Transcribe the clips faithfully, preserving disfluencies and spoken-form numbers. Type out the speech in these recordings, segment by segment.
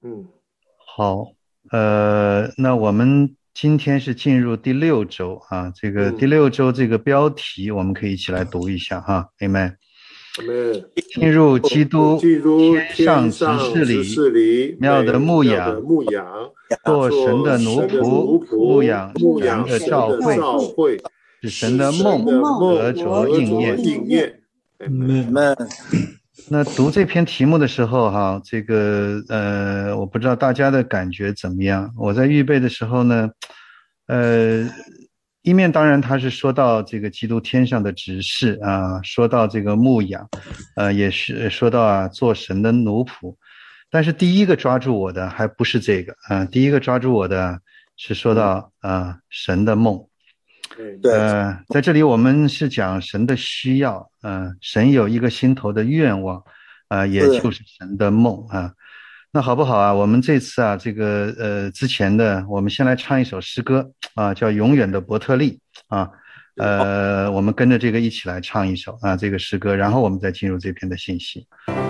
嗯， 好，呃，那我们今天是进入第六周啊，这个第嗯， 六周这个标题我们可以一起来读一下哈，Amen。 我们进入基督进入天天上执上执事里事里妙的美妙的牧养， 牧羊， 做神的奴做神的奴仆，牧仆， 养牧神的养神的教会， 召会， 使神使的梦神的梦得着得着应验。 应验。Amen。 那读这篇题目的时候，哈，这个呃，我不知道大家的感觉怎么样。我在预备的时候呢，呃，一面当然他是说到这个基督天上的执事啊，说到这个牧养，呃，也是说到啊做神的奴仆。但是第一个抓住我的还不是这个啊，第一个抓住我的是说到啊神的梦。 Amen。 呃，在这里我们是讲神的需要，呃，神有一个心头的愿望，呃，也就是神的梦啊。那好不好啊？我们这次啊，这个呃之前的，我们先来唱一首诗歌啊，叫《永远的伯特利》啊，呃，我们跟着这个一起来唱一首啊，这个诗歌，然后我们再进入这篇的信息。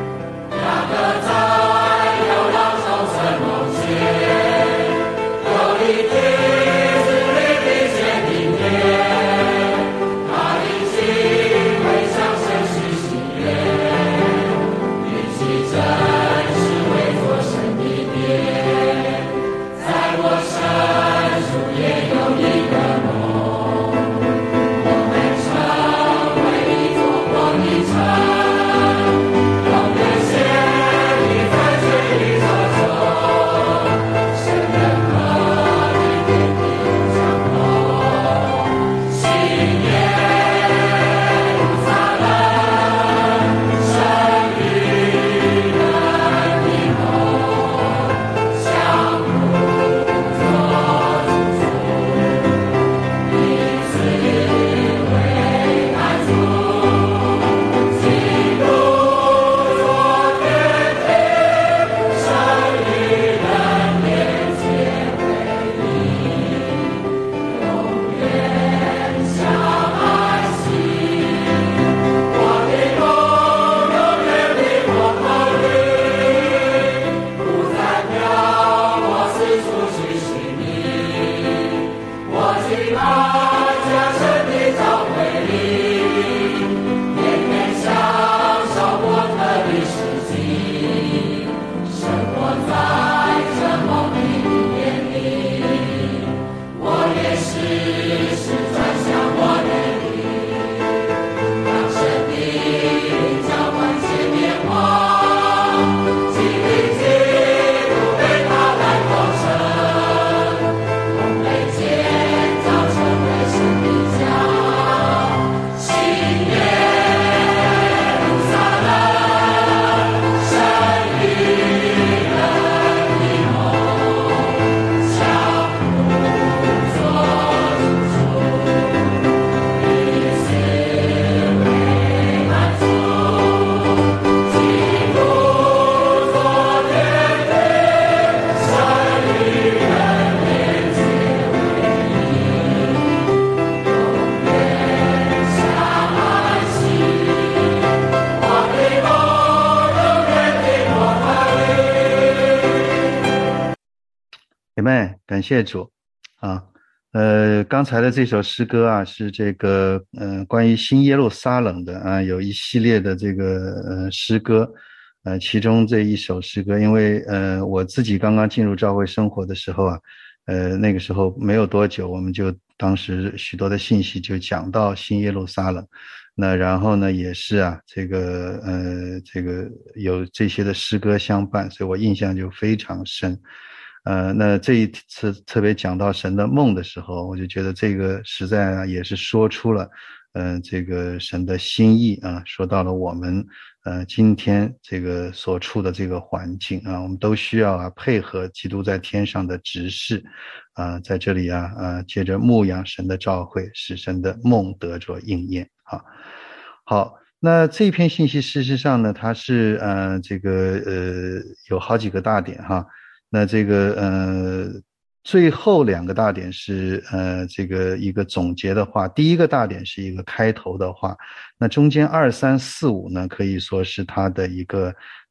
姐妹，感谢主啊！呃，刚才的这首诗歌啊，是这个呃关于新耶路撒冷的啊，有一系列的这个呃诗歌，呃，其中这一首诗歌，因为呃我自己刚刚进入教会生活的时候啊，呃那个时候没有多久，我们就当时许多的信息就讲到新耶路撒冷，那然后呢也是啊，这个呃这个有这些的诗歌相伴，所以我印象就非常深。呃，那这一次特别讲到神的梦的时候，我就觉得这个实在啊也是说出了，呃，这个神的心意啊，说到了我们呃今天这个所处的这个环境啊，我们都需要啊配合基督在天上的执事啊，在这里啊啊借着牧养神的召会，使神的梦得着应验啊。好，那这篇信息事实上呢，它是呃这个呃有好几个大点哈。那这个呃，最后两个大点是呃这个一个总结的话，第一个大点是一个开头的话，那中间二三四五呢，可以说是它的一个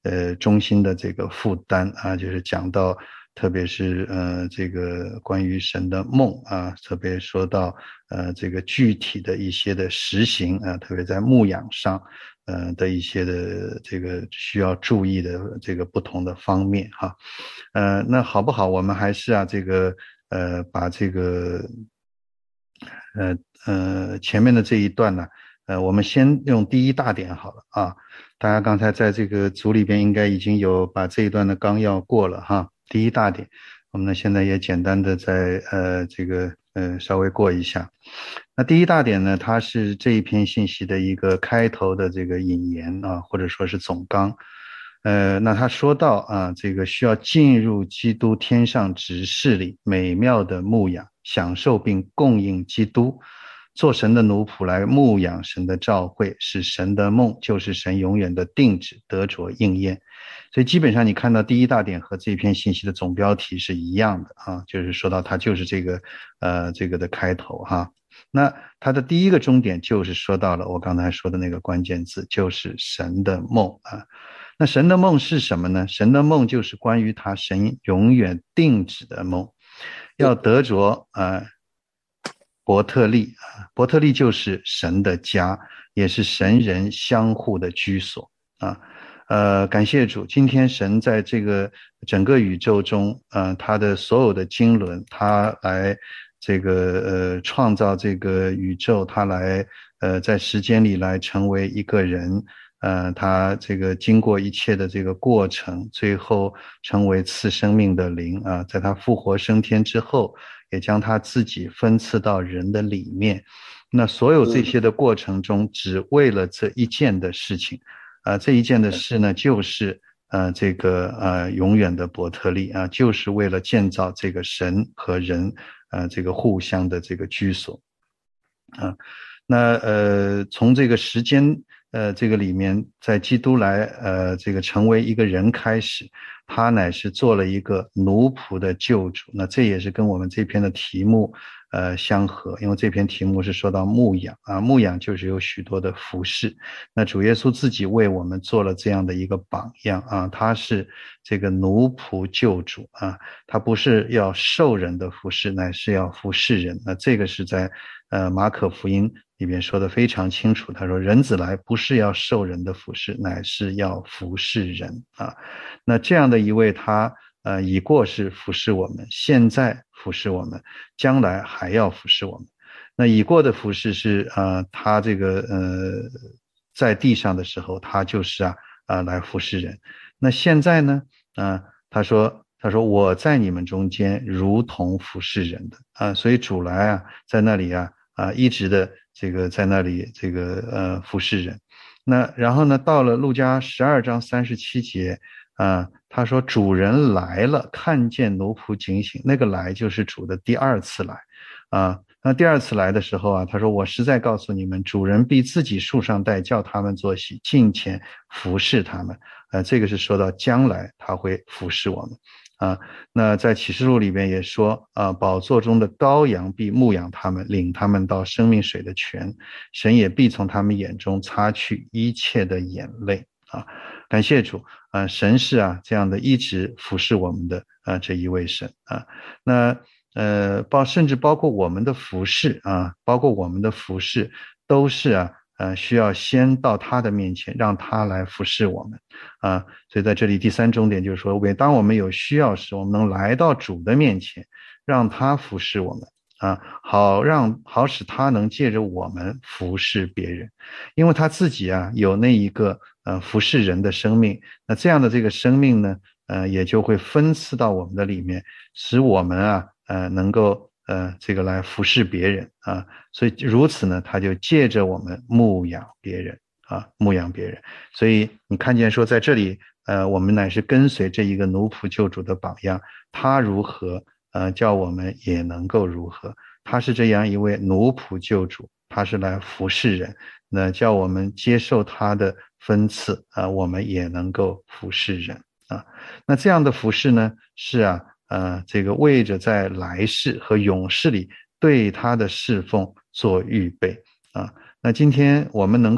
呃中心的这个负担啊，就是讲到特别是呃这个关于神的梦啊，特别说到呃这个具体的一些的实行啊，特别在牧养上呃的一些的这个需要注意的这个不同的方面哈。呃那好不好，我们还是啊这个呃把这个呃呃前面的这一段呢，呃我们先用第一大点好了啊。大家刚才在这个组里边应该已经有把这一段的纲要过了哈。第一大点，我们呢现在也简单的在呃这个呃稍微过一下。那第一大点呢，它是这一篇信息的一个开头的这个引言啊，或者说是总纲。呃，那他说到啊，这个需要进入基督天上执事里美妙的牧养，享受并供应基督，做神的奴仆来牧养神的召会，使神的梦就是神永远的定旨得着应验。所以基本上你看到第一大点和这篇信息的总标题是一样的啊，就是说到它就是这个呃这个的开头哈。那它的第一个终点就是说到了我刚才说的那个关键字，就是神的梦啊。那神的梦是什么呢？神的梦就是关于他神永远定旨的梦，要得着啊、呃、伯特利啊，伯特利就是神的家，也是神人相互的居所啊。呃，感谢主，今天神在这个整个宇宙中，呃，他的所有的经纶，他来这个呃创造这个宇宙，他来呃在时间里来成为一个人。呃，他这个经过一切的这个过程，最后成为赐生命的灵啊，在他复活升天之后，也将他自己分赐到人的里面。那所有这些的过程中，只为了这一件的事情，啊、呃，这一件的事呢，就是呃这个呃永远的伯特利啊，就是为了建造这个神和人呃这个互相的这个居所啊。那呃从这个时间。呃，这个里面，在基督来，呃，这个成为一个人开始，他乃是做了一个奴仆的救主。那这也是跟我们这篇的题目，呃，相合，因为这篇题目是说到牧养啊，牧养就是有许多的服侍。那主耶稣自己为我们做了这样的一个榜样啊，他是这个奴仆救主啊，他不是要受人的服侍，乃是要服侍人。那这个是在呃马可福音里面说的非常清楚，他说人子来不是要受人的服侍，乃是要服侍人啊。那这样的一位他呃已过是服侍我们，现在服侍我们，将来还要服侍我们。那已过的服侍是呃他这个呃在地上的时候，他就是啊啊、呃、来服侍人。那现在呢啊、呃、他说他说我在你们中间如同服侍人的啊、呃，所以主来啊在那里啊啊一直的这个在那里这个呃服侍人。那然后呢到了路加十二章三十七节啊，他说主人来了，看见奴仆警醒，那个来就是主的第二次来啊。那第二次来的时候啊，他说我实在告诉你们，主人必自己束上带，叫他们坐席，近前服侍他们。呃，这个是说到将来他会服侍我们啊。那在启示录里边也说啊，宝座中的羔羊必牧养他们，领他们到生命水的泉，神也必从他们眼中擦去一切的眼泪啊。感谢主啊，神是啊这样的一直服侍我们的啊这一位神啊。那呃包甚至包括我们的服侍啊，包括我们的服侍都是啊呃需要先到他的面前，让他来服侍我们啊。所以在这里第三重点就是说，每当我们有需要时，我们能来到主的面前，让他服侍我们啊，好让好使他能借着我们服侍别人，因为他自己啊有那一个呃服侍人的生命，那这样的这个生命呢，呃也就会分赐到我们的里面，使我们啊呃能够呃这个来服侍别人啊，所以如此呢，他就借着我们牧养别人啊，牧养别人。所以你看见说在这里，呃我们乃是跟随这一个奴仆救主的榜样，他如何呃叫我们也能够如何。他是这样一位奴仆救主，他是来服侍人，那叫我们接受他的分赐啊，我们也能够服侍人啊。那这样的服侍呢，是啊呃这个为着在来世和永世里对他的侍奉做预备啊。那今天我们能够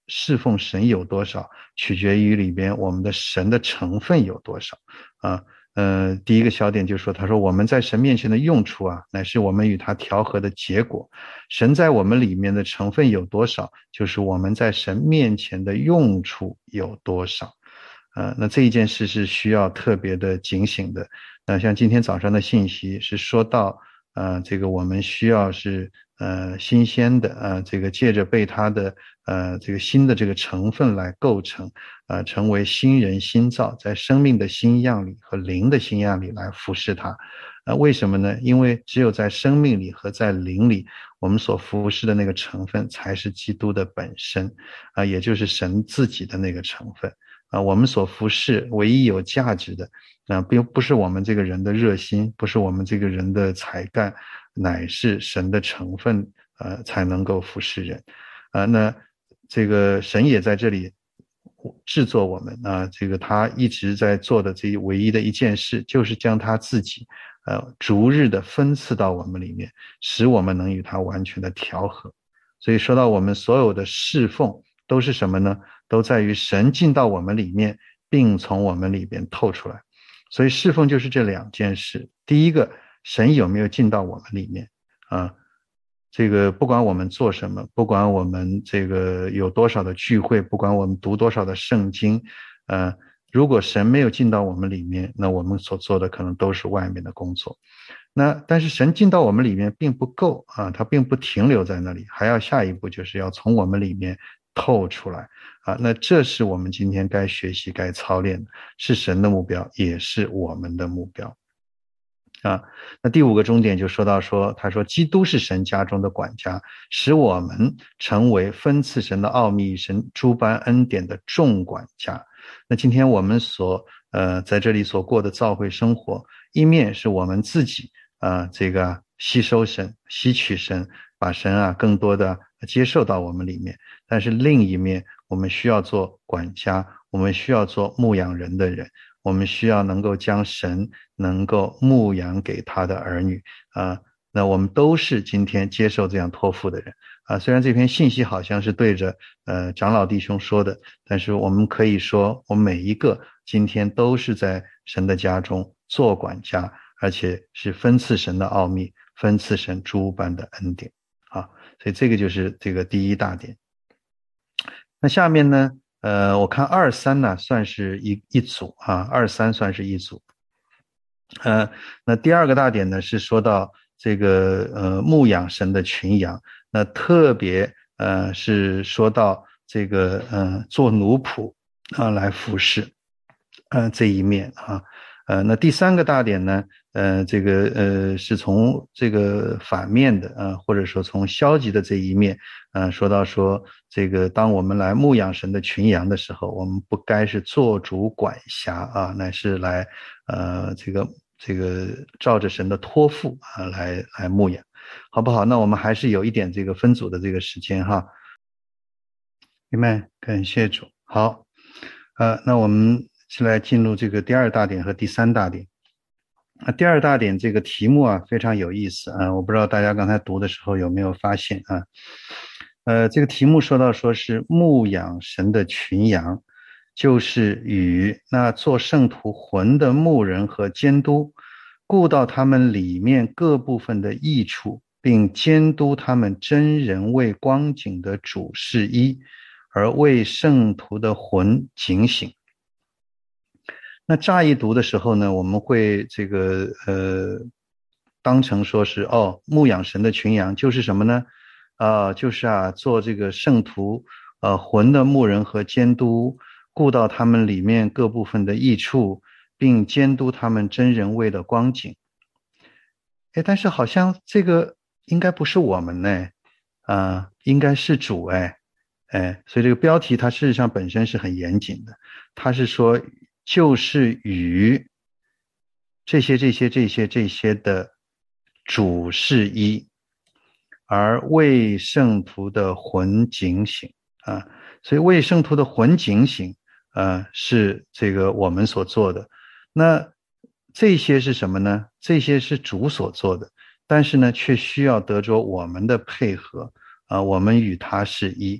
侍奉神有多少，取决于里边我们的神的成分有多少啊。呃，第一个小点就是说，他说我们在神面前的用处啊，乃是我们与他调和的结果。神在我们里面的成分有多少，就是我们在神面前的用处有多少。呃，那这一件事是需要特别的警醒的。那像今天早上的信息是说到，呃，这个我们需要是呃新鲜的，呃，这个借着被他的呃这个新的这个成分来构成，呃，成为新人新造，在生命的新样里和灵的新样里来服侍他。呃，为什么呢？因为只有在生命里和在灵里，我们所服侍的那个成分才是基督的本身，啊、呃，也就是神自己的那个成分。啊，我们所服侍唯一有价值的，啊，并不是我们这个人的热心，不是我们这个人的才干，乃是神的成分，呃，才能够服侍人。啊，那这个神也在这里制作我们啊，这个他一直在做的这唯一的一件事，就是将他自己，呃，逐日的分赐到我们里面，使我们能与他完全的调和。所以说到我们所有的侍奉都是什么呢？都在于神进到我们里面，并从我们里边透出来。所以侍奉就是这两件事。第一个，神有没有进到我们里面啊？这个不管我们做什么，不管我们这个有多少的聚会，不管我们读多少的圣经，呃，如果神没有进到我们里面，那我们所做的可能都是外面的工作。那但是神进到我们里面并不够啊，他并不停留在那里，还要下一步就是要从我们里面透出来啊。那这是我们今天该学习该操练的，是神的目标，也是我们的目标啊。那第五个重点就说到说，他说基督是神家中的管家，使我们成为分赐神的奥秘神诸般恩典的众管家。那今天我们所呃在这里所过的教会生活，一面是我们自己啊、呃、这个吸收神吸取神，把神啊更多的接受到我们里面，但是另一面我们需要做管家，我们需要做牧养人的人，我们需要能够将神能够牧养给他的儿女啊、呃。那我们都是今天接受这样托付的人啊。虽然这篇信息好像是对着呃长老弟兄说的，但是我们可以说，我们每一个今天都是在神的家中做管家，而且是分赐神的奥秘，分赐神诸般的恩典啊。所以这个就是这个第一大点。那下面呢，呃，我看二三呢算是一一组啊，二三算是一组。呃，那第二个大点呢是说到这个呃牧养神的群羊，那特别呃是说到这个呃做奴仆啊来服侍，呃这一面啊。呃，那第三个大点呢，呃，这个呃是从这个反面的啊、呃，或者说从消极的这一面，呃，说到说这个当我们来牧养神的群羊的时候，我们不该是做主管辖啊，乃是来呃这个这个照着神的托付啊来来牧养，好不好？那我们还是有一点这个分组的这个时间哈。明白，感谢主。好，呃，那我们是来进入这个第二大点和第三大点。啊，第二大点这个题目啊非常有意思啊，我不知道大家刚才读的时候有没有发现啊？呃，这个题目说到说是牧养神的群羊，就是与那做圣徒魂的牧人和监督，顾到他们里面各部分的益处，并监督他们真人为光景的主是一，而为圣徒的魂警醒。那乍一读的时候呢，我们会这个呃当成说是哦，牧养神的群羊就是什么呢？啊、呃，就是啊做这个圣徒呃魂的牧人和监督，顾到他们里面各部分的益处，并监督他们真人为的光景。哎，但是好像这个应该不是我们呢，啊、呃，应该是主哎，哎，所以这个标题它事实上本身是很严谨的，它是说。就是与这些这些这些这些的主是一，而为圣徒的魂警醒啊，所以为圣徒的魂警醒啊是这个我们所做的。那这些是什么呢？这些是主所做的，但是呢却需要得着我们的配合啊，我们与他是一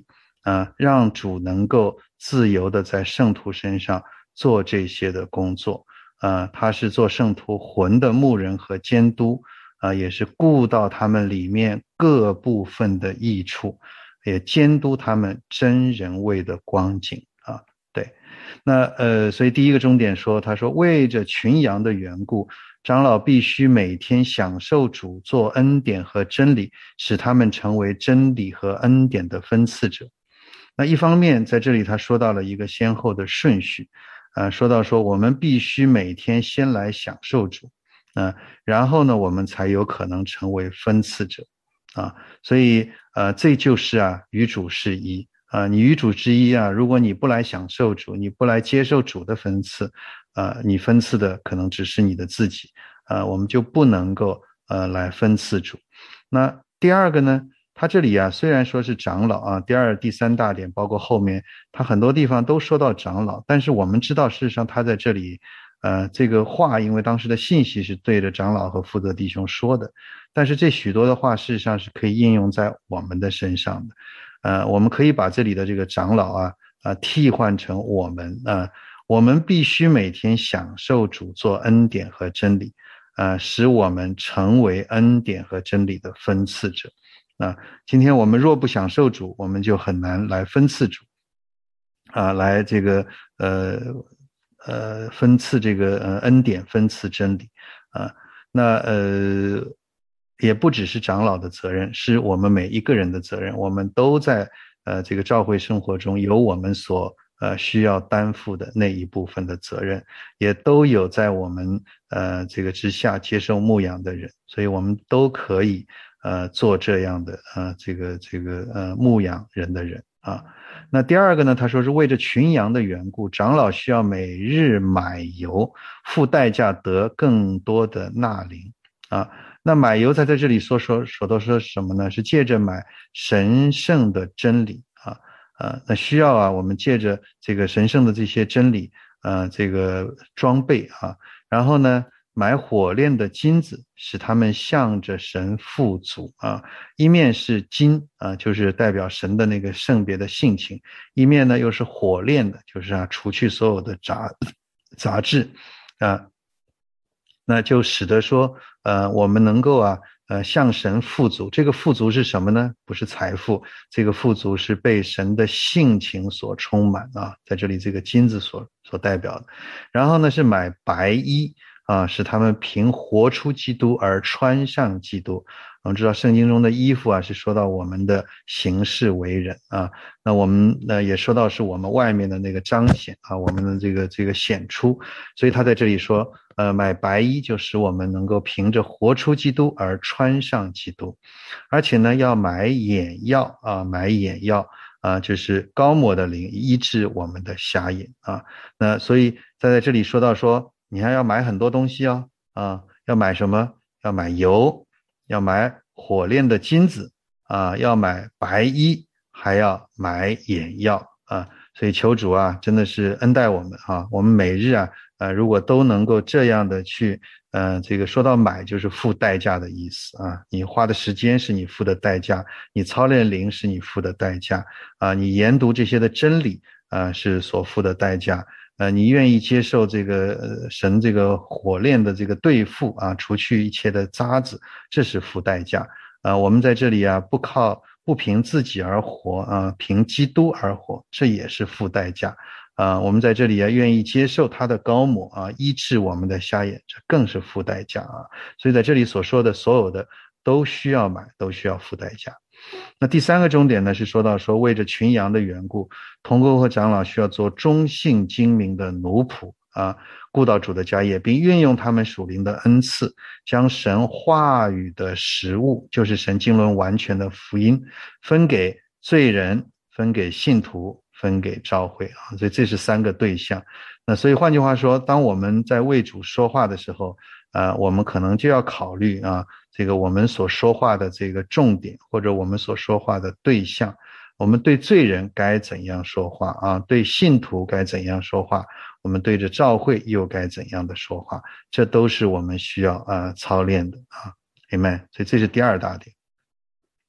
啊，让主能够自由的在圣徒身上做这些的工作。啊，他是做圣徒魂的牧人和监督，啊，也是顾到他们里面各部分的益处，也监督他们真人位的光景啊。对，那呃，所以第一个重点说，他说为着群羊的缘故，长老必须每天享受主做恩典和真理，使他们成为真理和恩典的分赐者。那一方面在这里他说到了一个先后的顺序，呃，说到说我们必须每天先来享受主，呃，然后呢我们才有可能成为分赐者啊。所以呃这就是啊与主是一啊，你与主之一啊，如果你不来享受主，你不来接受主的分赐，呃，你分赐的可能只是你的自己，呃，我们就不能够呃来分赐主。那第二个呢，他这里啊虽然说是长老啊，第二第三大点包括后面他很多地方都说到长老，但是我们知道事实上他在这里呃这个话，因为当时的信息是对着长老和负责弟兄说的，但是这许多的话事实上是可以应用在我们的身上的。呃，我们可以把这里的这个长老啊，啊、呃，替换成我们啊、呃，我们必须每天享受主做恩典和真理，啊、呃，使我们成为恩典和真理的分赐者。啊、呃，今天我们若不享受主，我们就很难来分赐主，啊、呃，来这个呃呃分赐这个呃恩典，分赐真理啊、呃，那呃。也不只是长老的责任，是我们每一个人的责任，我们都在呃这个教会生活中有我们所呃需要担负的那一部分的责任，也都有在我们呃这个之下接受牧养的人，所以我们都可以呃做这样的呃这个这个呃牧养人的人啊。那第二个呢，他说是为着群羊的缘故，长老需要每日买油，付代价得更多的纳灵啊。那买油在这里说说说到说什么呢？是借着买神圣的真理啊，呃，那需要啊，我们借着这个神圣的这些真理，呃，这个装备啊，然后呢，买火炼的金子，使他们向着神富足啊。一面是金啊，就是代表神的那个圣别的性情；一面呢，又是火炼的，就是啊，除去所有的杂杂质啊。那就使得说，呃，我们能够啊，呃，向神富足。这个富足是什么呢？不是财富，这个富足是被神的性情所充满啊，在这里这个金子所所代表的。然后呢，是买白衣啊，使他们凭活出基督而穿上基督。我们知道圣经中的衣服啊，是说到我们的行事为人啊，那我们呢也说到是我们外面的那个彰显啊，我们的这个这个显出，所以他在这里说，呃，买白衣就使我们能够凭着活出基督而穿上基督，而且呢要买眼药啊，买眼药啊，就是膏抹的灵医治我们的瞎眼啊，那所以在在这里说到说，你还要买很多东西哦啊，要买什么？要买油。要买火炼的金子啊，要买白衣，还要买眼药啊，所以求主啊，真的是恩待我们啊，我们每日啊，呃，如果都能够这样的去，呃，这个说到买就是付代价的意思啊，你花的时间是你付的代价，你操练灵是你付的代价啊，你研读这些的真理啊是所付的代价。呃，你愿意接受这个呃神这个火炼的这个对付啊，除去一切的渣子，这是付代价啊。我们在这里啊，不靠不凭自己而活啊，凭基督而活，这也是付代价啊。我们在这里啊，愿意接受他的膏抹啊，医治我们的瞎眼，这更是付代价啊。所以在这里所说的所有的都需要买，都需要付代价。那第三个重点呢，是说到说为着群羊的缘故，同工和长老需要做忠信精明的奴仆啊，顾到主的家业，并运用他们属灵的恩赐，将神话语的食物，就是神经纶完全的福音，分给罪人，分给信徒，分给召会啊。所以这是三个对象。那所以换句话说，当我们在为主说话的时候，呃，我们可能就要考虑啊，这个我们所说话的这个重点，或者我们所说话的对象，我们对罪人该怎样说话啊？对信徒该怎样说话？我们对着召会又该怎样的说话？这都是我们需要啊操练的啊 ，Amen。所以这是第二大点。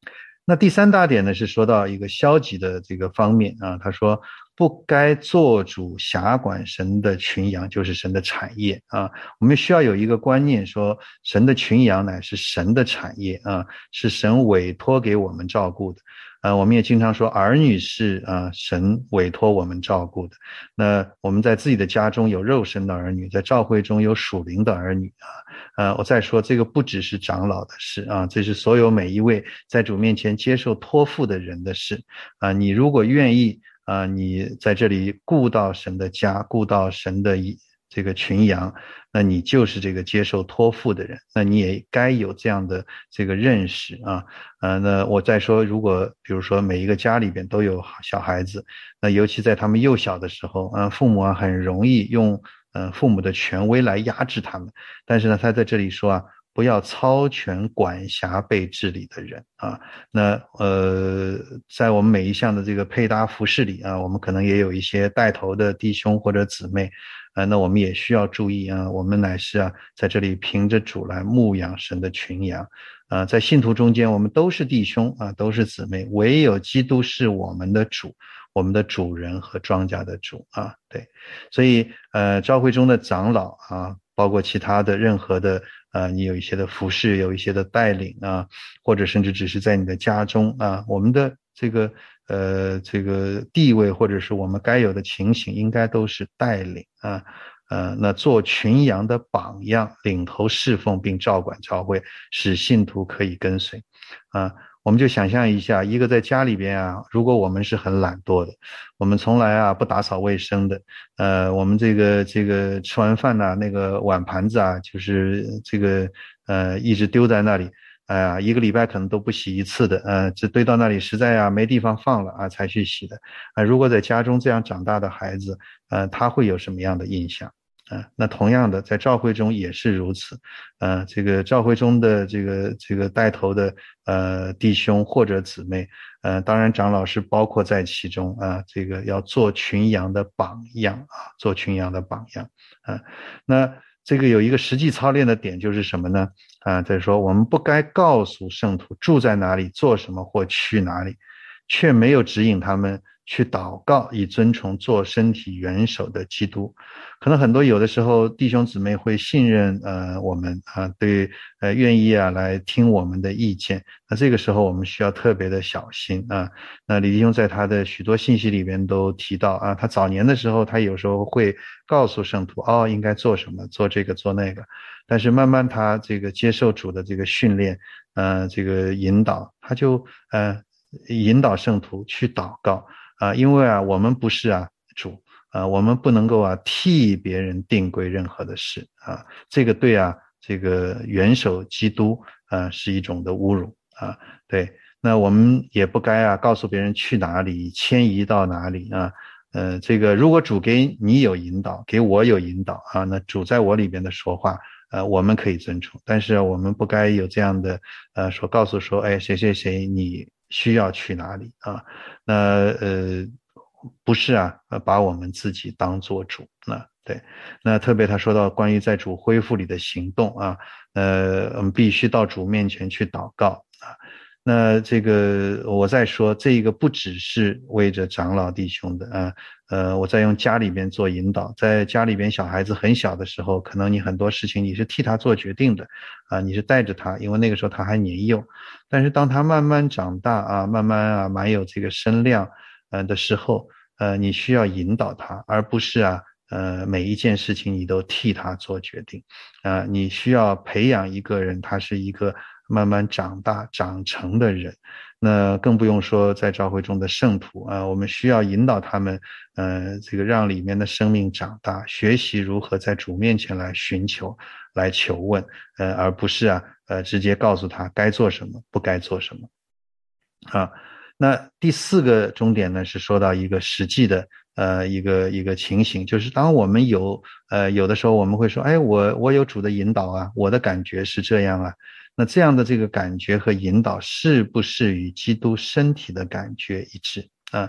那第三大点呢，是说到一个消极的这个方面啊，他说不该做主辖管神的群羊，就是神的产业啊。我们需要有一个观念，说神的群羊乃是神的产业啊，是神委托给我们照顾的。呃，我们也经常说儿女是啊神委托我们照顾的。那我们在自己的家中有肉身的儿女，在教会中有属灵的儿女啊。呃，我再说这个不只是长老的事啊，这是所有每一位在主面前接受托付的人的事啊。你如果愿意啊，你在这里顾到神的家，顾到神的这个群羊，那你就是这个接受托付的人，那你也该有这样的这个认识啊。呃，那我再说，如果比如说每一个家里边都有小孩子，那尤其在他们幼小的时候，啊，父母啊很容易用呃父母的权威来压制他们，但是呢，他在这里说啊，不要操权管辖被治理的人啊。那呃，在我们每一项的这个配搭服饰里啊，我们可能也有一些带头的弟兄或者姊妹。啊，那我们也需要注意啊，我们乃是啊，在这里凭着主来牧养神的群羊，啊，在信徒中间，我们都是弟兄啊，都是姊妹，唯有基督是我们的主，我们的主人和庄稼的主啊，对，所以呃，教会中的长老啊，包括其他的任何的呃，你有一些的服侍，有一些的带领啊，或者甚至只是在你的家中啊，我们的这个呃这个地位或者是我们该有的情形，应该都是带领啊，呃，那做群羊的榜样，领头侍奉并照管教会，使信徒可以跟随啊。我们就想象一下，一个在家里边啊，如果我们是很懒惰的，我们从来啊不打扫卫生的，呃，我们这个这个吃完饭呢、啊，那个碗盘子啊，就是这个呃一直丢在那里，哎呀，一个礼拜可能都不洗一次的，呃，这堆到那里实在啊没地方放了啊才去洗的，啊、呃，如果在家中这样长大的孩子，呃，他会有什么样的印象？啊，那同样的，在教会中也是如此，呃，这个教会中的这个这个带头的呃弟兄或者姊妹，呃，当然长老是包括在其中啊，这个要做群羊的榜样啊，做群羊的榜样啊。那这个有一个实际操练的点就是什么呢？啊，再说我们不该告诉圣徒住在哪里、做什么或去哪里，却没有指引他们去祷告，以遵从做身体元首的基督。可能很多有的时候弟兄姊妹会信任呃我们啊，对呃愿意啊来听我们的意见，那这个时候我们需要特别的小心啊。那李弟兄在他的许多信息里边都提到啊，他早年的时候他有时候会告诉圣徒哦应该做什么，做这个做那个，但是慢慢他这个接受主的这个训练，呃这个引导，他就呃引导圣徒去祷告啊，因为啊我们不是啊主。啊，我们不能够啊替别人定规任何的事啊，这个对啊，这个元首基督啊是一种的侮辱啊，对，那我们也不该啊告诉别人去哪里，迁移到哪里啊，呃，这个如果主给你有引导，给我有引导啊，那主在我里边的说话，呃，我们可以遵从，但是我们不该有这样的呃说告诉说，哎，谁谁谁你需要去哪里啊，那呃。不是啊，把我们自己当做主，那对，那特别他说到关于在主恢复里的行动啊，呃，我们必须到主面前去祷告啊。那这个我再说，这个不只是为着长老弟兄的啊，呃，我在用家里边做引导，在家里边小孩子很小的时候，可能你很多事情你是替他做决定的啊，你是带着他，因为那个时候他还年幼，但是当他慢慢长大啊，慢慢啊蛮有这个身量。呃的时候，呃，你需要引导他，而不是啊，呃，每一件事情你都替他做决定，啊、呃，你需要培养一个人，他是一个慢慢长大长成的人，那更不用说在教会中的圣徒啊、呃，我们需要引导他们，呃，这个让里面的生命长大，学习如何在主面前来寻求、来求问，呃，而不是啊，呃，直接告诉他该做什么，不该做什么，啊。那第四个重点呢，是说到一个实际的呃一个一个情形，就是当我们有呃有的时候我们会说，哎，我我有主的引导啊，我的感觉是这样啊，那这样的这个感觉和引导是不是与基督身体的感觉一致啊？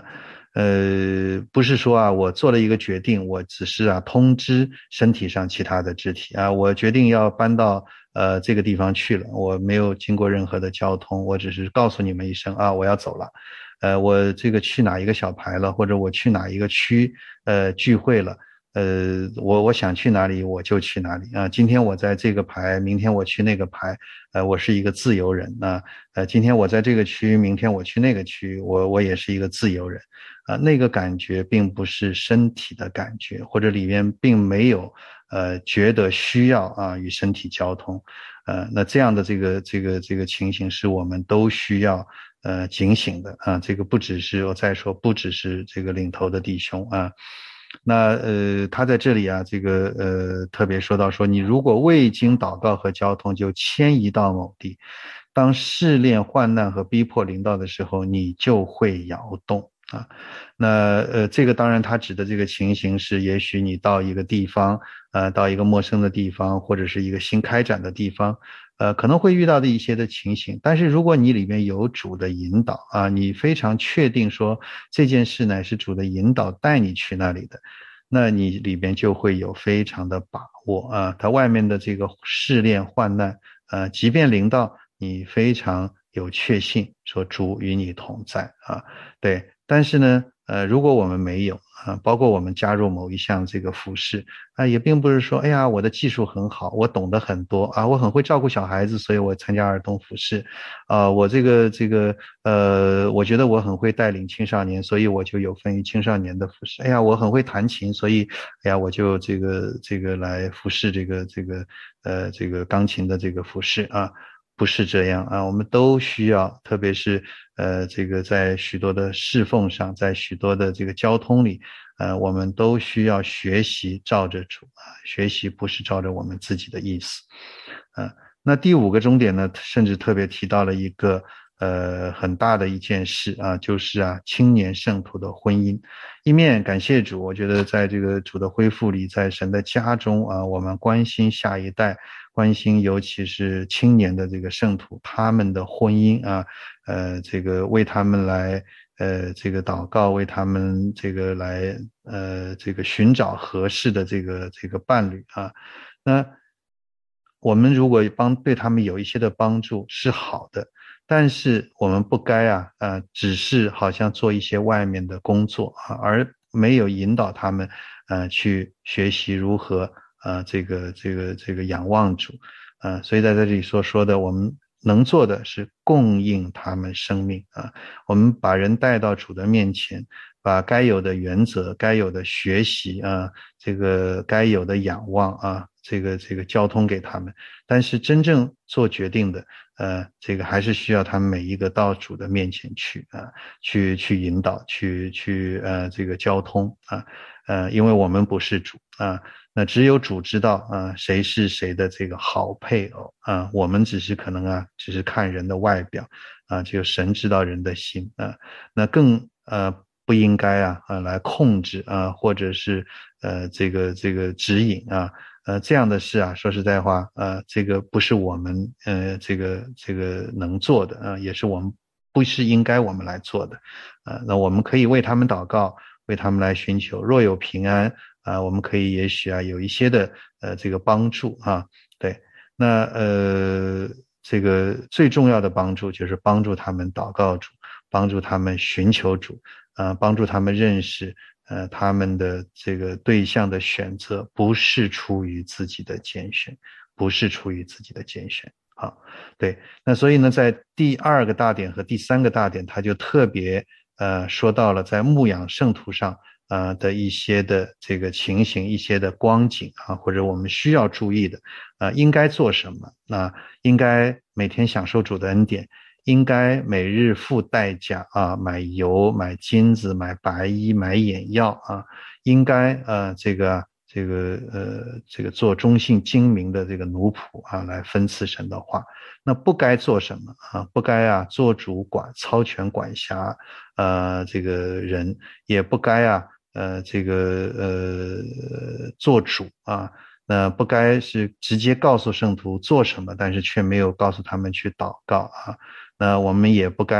呃，不是说啊，我做了一个决定，我只是啊通知身体上其他的肢体啊，我决定要搬到呃这个地方去了，我没有经过任何的交通，我只是告诉你们一声啊，我要走了。呃，我这个去哪一个小牌了，或者我去哪一个区呃聚会了。呃，我我想去哪里我就去哪里啊。今天我在这个牌，明天我去那个牌，呃，我是一个自由人啊。呃，今天我在这个区，明天我去那个区，我我也是一个自由人啊。那个感觉并不是身体的感觉，或者里面并没有呃觉得需要啊与身体交通，呃，那这样的这个这个这个情形是我们都需要呃警醒的啊。这个不只是我再说，不只是这个领头的弟兄啊。那呃，他在这里啊，这个呃，特别说到说，你如果未经祷告和交通就迁移到某地，当试炼、患难和逼迫临到的时候，你就会摇动啊。那呃，这个当然他指的这个情形是，也许你到一个地方，呃，到一个陌生的地方，或者是一个新开展的地方。呃，可能会遇到的一些的情形，但是如果你里面有主的引导啊，你非常确定说这件事乃是主的引导带你去那里的，那你里边就会有非常的把握啊。它外面的这个试炼患难，呃，即便临到，你非常有确信说主与你同在啊。对，但是呢，呃，如果我们没有啊，包括我们加入某一项这个服饰啊，也并不是说，哎呀，我的技术很好，我懂得很多啊，我很会照顾小孩子，所以我参加儿童服饰，啊，我这个这个呃，我觉得我很会带领青少年，所以我就有分于青少年的服饰。哎呀，我很会弹琴，所以哎呀，我就这个这个来服侍这个这个呃这个钢琴的这个服饰啊。不是这样啊，我们都需要，特别是呃，这个在许多的侍奉上，在许多的这个交通里，呃，我们都需要学习照着主啊，学习不是照着我们自己的意思，啊。那第五个终点呢，甚至特别提到了一个呃很大的一件事啊，就是啊青年圣徒的婚姻。一面感谢主，我觉得在这个主的恢复里，在神的家中啊，我们关心下一代。关心尤其是青年的这个圣徒，他们的婚姻啊，呃，这个为他们来呃这个祷告，为他们这个来呃这个寻找合适的这个这个伴侣啊。那我们如果帮对他们有一些的帮助是好的，但是我们不该啊呃只是好像做一些外面的工作啊，而没有引导他们呃去学习如何啊，这个这个这个仰望主，啊，所以在这里所说的，我们能做的是供应他们生命啊，我们把人带到主的面前，把该有的原则、该有的学习啊，这个该有的仰望啊，这个这个交通给他们，但是真正做决定的，呃，这个还是需要他们每一个到主的面前去啊，去去引导，去去呃这个交通啊，呃，因为我们不是主啊。那只有主知道啊，谁是谁的这个好配偶啊，我们只是可能啊，只是看人的外表啊，只有神知道人的心啊，那更呃不应该啊啊来控制啊，或者是呃这个这个指引啊，呃这样的事啊，说实在话，呃这个不是我们呃这个这个能做的啊，也是我们不是应该我们来做的啊，那我们可以为他们祷告，为他们来寻求，若有平安。啊，我们可以也许啊有一些的呃这个帮助啊，对，那呃这个最重要的帮助就是帮助他们祷告主，帮助他们寻求主，啊，帮助他们认识呃他们的这个对象的选择不是出于自己的拣选，不是出于自己的拣选。好，对，那所以呢，在第二个大点和第三个大点，他就特别呃说到了在牧养圣徒上。呃的一些的这个情形，一些的光景啊，或者我们需要注意的，呃，应该做什么？那应该每天享受主的恩典，应该每日付代价啊，买油、买金子、买白衣、买眼药啊，应该呃这个这个呃这个做忠信精明的这个奴仆啊，来分赐神的话。那不该做什么啊？不该啊做主管操权管辖呃这个人，也不该啊。呃，这个呃，做主啊，那不该是直接告诉圣徒做什么，但是却没有告诉他们去祷告啊。那我们也不该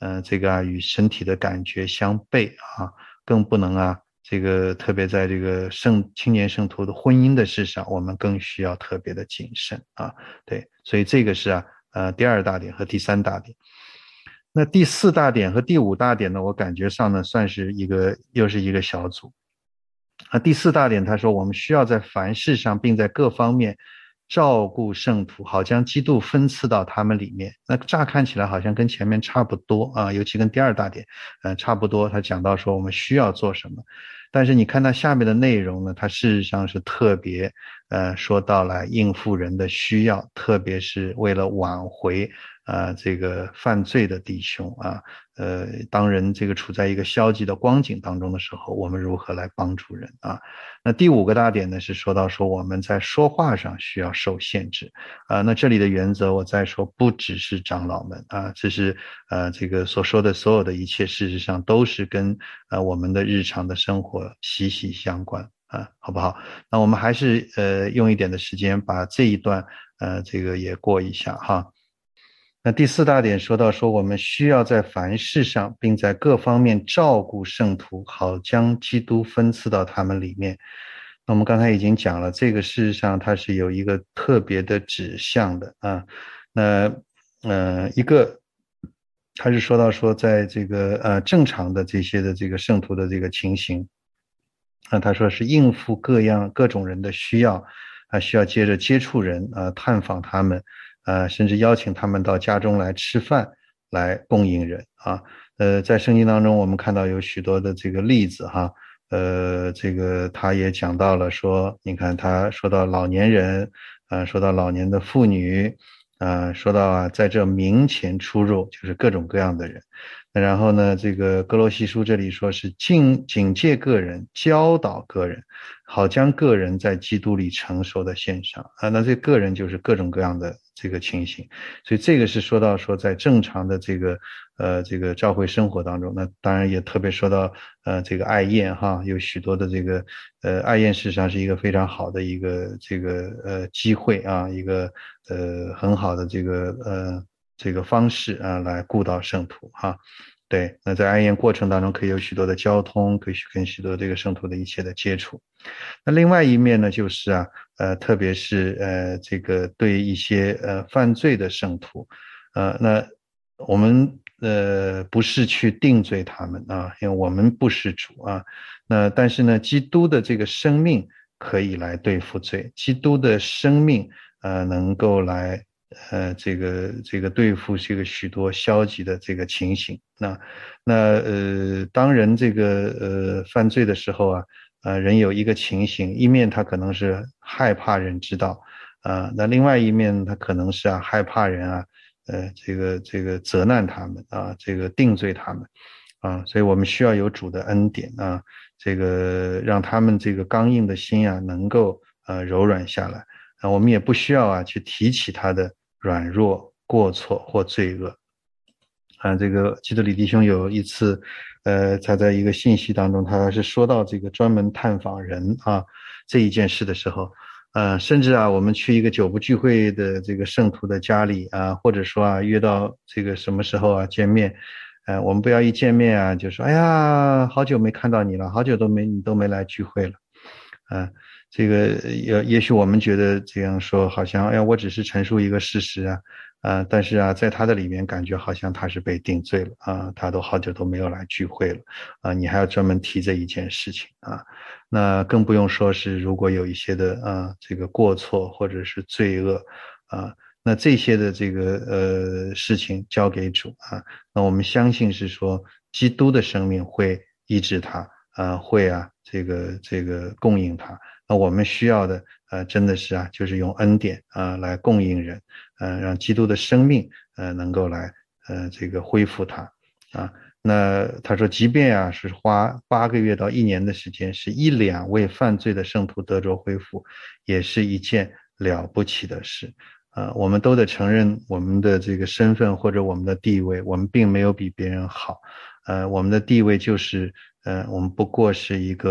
呃，这个啊与身体的感觉相悖啊，更不能啊这个特别在这个圣青年圣徒的婚姻的事上，我们更需要特别的谨慎啊。对，所以这个是啊呃第二大点和第三大点。那第四大点和第五大点呢，我感觉上呢算是一个又是一个小组。啊，第四大点他说我们需要在凡事上并在各方面照顾圣徒，好将基督分赐到他们里面。那乍看起来好像跟前面差不多啊，尤其跟第二大点呃差不多，他讲到说我们需要做什么。但是你看他下面的内容呢，他事实上是特别呃说到来应付人的需要，特别是为了挽回呃这个犯罪的弟兄啊，呃当人这个处在一个消极的光景当中的时候，我们如何来帮助人啊。那第五个大点呢是说到说我们在说话上需要受限制啊。那这里的原则我再说，不只是长老们啊，这是呃这个所说的所有的一切事实上都是跟呃我们的日常的生活息息相关啊，好不好？那我们还是呃用一点的时间把这一段呃这个也过一下哈。那第四大点说到说我们需要在凡事上并在各方面照顾圣徒，好将基督分赐到他们里面。那我们刚才已经讲了，这个事实上它是有一个特别的指向的啊。那呃一个他是说到说在这个呃正常的这些的这个圣徒的这个情形，那他说是应付各样各种人的需要，还需要接着接触人啊、呃，探访他们，呃，甚至邀请他们到家中来吃饭，来供应人啊。呃，在圣经当中，我们看到有许多的这个例子哈。呃，这个他也讲到了说，你看他说到老年人，呃，说到老年的妇女，呃，说到啊，在这明前出入，就是各种各样的人。然后呢，这个哥罗西书这里说是警警戒个人，教导个人，好将个人在基督里成熟的献上啊。那这个人就是各种各样的这个情形，所以这个是说到说在正常的这个呃这个教会生活当中，那当然也特别说到呃这个爱宴哈，有许多的这个呃爱宴事实上是一个非常好的一个这个呃机会啊，一个呃很好的这个呃这个方式啊来顾到圣徒哈。对，那在爱宴过程当中可以有许多的交通，可以跟许多这个圣徒的一切的接触。那另外一面呢，就是啊，呃，特别是呃，这个对一些呃犯罪的圣徒，呃，那我们呃不是去定罪他们啊，因为我们不是主啊。那但是呢，基督的这个生命可以来对付罪，基督的生命呃能够来呃这个这个对付这个许多消极的这个情形。那那呃，当人这个呃犯罪的时候啊。呃，人有一个情形，一面他可能是害怕人知道，啊、呃，那另外一面他可能是啊害怕人啊，呃，这个这个责难他们啊，这个定罪他们，啊，所以我们需要有主的恩典啊，这个让他们这个刚硬的心啊能够呃柔软下来，啊，我们也不需要啊去提起他的软弱、过错或罪恶。啊，这个基督里弟兄有一次，呃，他在一个信息当中，他是说到这个专门探访人啊这一件事的时候，呃，甚至啊，我们去一个久不聚会的这个圣徒的家里啊，或者说啊，约到这个什么时候啊见面，呃，我们不要一见面啊就说，哎呀，好久没看到你了，好久都没你都没来聚会了，啊。这个也也许我们觉得这样说好像，哎呀，我只是陈述一个事实啊，啊，但是啊，在他的里面感觉好像他是被定罪了啊，他都好久都没有来聚会了啊，你还要专门提这一件事情啊，那更不用说是如果有一些的啊这个过错或者是罪恶啊，那这些的这个呃事情交给主啊，那我们相信是说基督的生命会医治他啊，会啊这个这个供应他。那我们需要的，呃，真的是啊，就是用恩典啊、呃、来供应人，呃，让基督的生命，呃，能够来，呃，这个恢复他，啊。那他说，即便啊是花八个月到一年的时间，是一两位犯罪的圣徒得着恢复，也是一件了不起的事。啊、呃，我们都得承认我们的这个身份或者我们的地位，我们并没有比别人好，呃，我们的地位就是，呃，我们不过是一个。